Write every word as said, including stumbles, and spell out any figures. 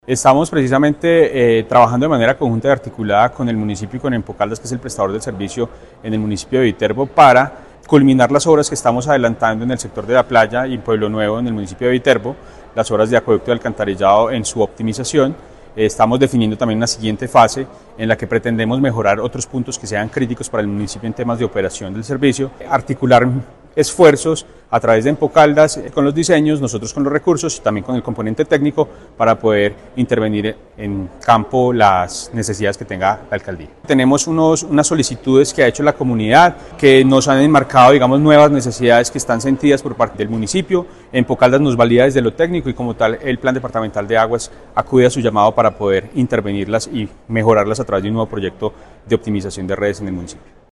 Estamos precisamente eh, trabajando de manera conjunta y articulada con el municipio y con Empocaldas, que es el prestador del servicio en el municipio de Viterbo, para culminar las obras que estamos adelantando en el sector de la playa y en Pueblo Nuevo, en el municipio de Viterbo, las obras de acueducto y alcantarillado en su optimización. Eh, estamos definiendo también una siguiente fase en la que pretendemos mejorar otros puntos que sean críticos para el municipio en temas de operación del servicio, articular esfuerzos a través de Empocaldas con los diseños, nosotros con los recursos y también con el componente técnico para poder intervenir en campo las necesidades que tenga la alcaldía. Tenemos unos, unas solicitudes que ha hecho la comunidad que nos han enmarcado, digamos, nuevas necesidades que están sentidas por parte del municipio. Empocaldas nos valida desde lo técnico y como tal el Plan Departamental de Aguas acude a su llamado para poder intervenirlas y mejorarlas a través de un nuevo proyecto de optimización de redes en el municipio.